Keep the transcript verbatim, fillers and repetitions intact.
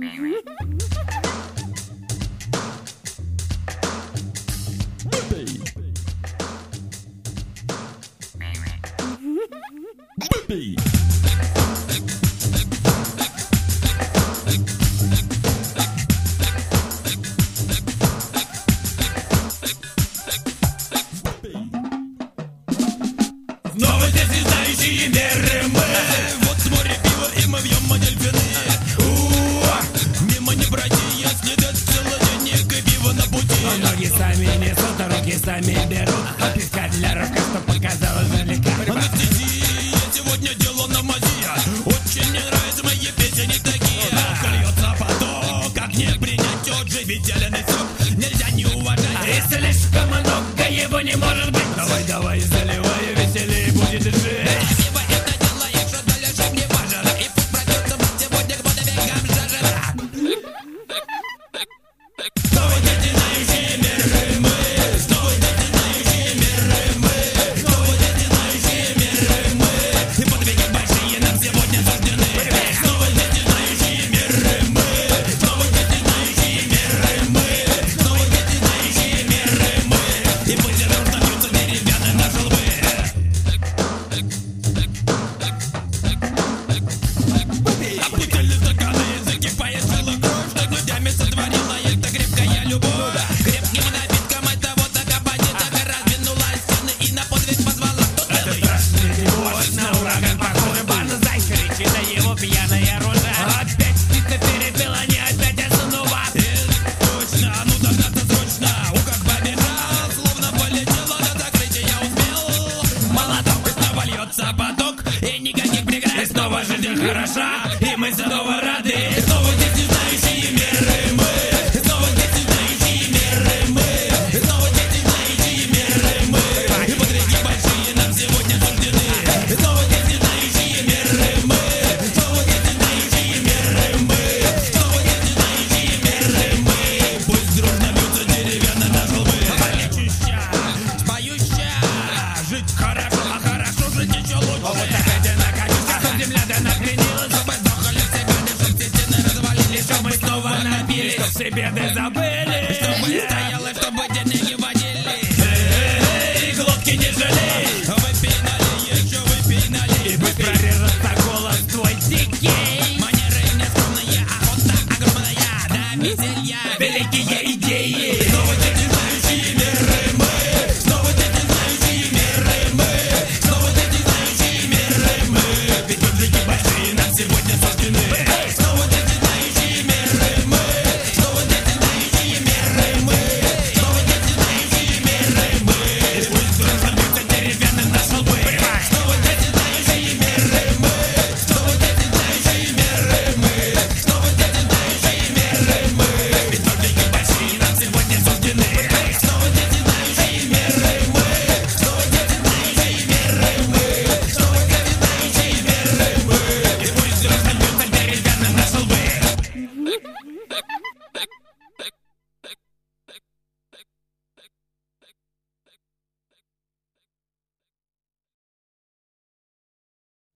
Снова здесь не знающие меры мы. Вот с моря пива и мы вьем дельфины. Мимо не пройти, если дать целый денег и пиво на пути. Ноги сами несут, а руки сами берут. А песка для рожка, что показалось издалека. Анестезия, я сегодня делал на мази. Очень мне нравятся мои песни такие. Как льется поток, как не принять тот же веселенный сок. Нельзя не уважать. И слишком много его не может быть. Давай, давай, заливай, веселее будет жить. Пьяная рожа. Опять птица перепела, не опять основа. Точно, ну тогда-то срочно. У как побежал, словно полетела до закрытия успел. Молоток, и снова льется поток, и никаких преград. И снова жизнь хороша, и мы снова рады. И снова здесь не знающие меры мы. И снова здесь не знающие меры мы. И снова здесь не знающие меры мы. И подвиги большие нам сегодня суждены. И снова здесь не знающие меры мы. Все беды забыть.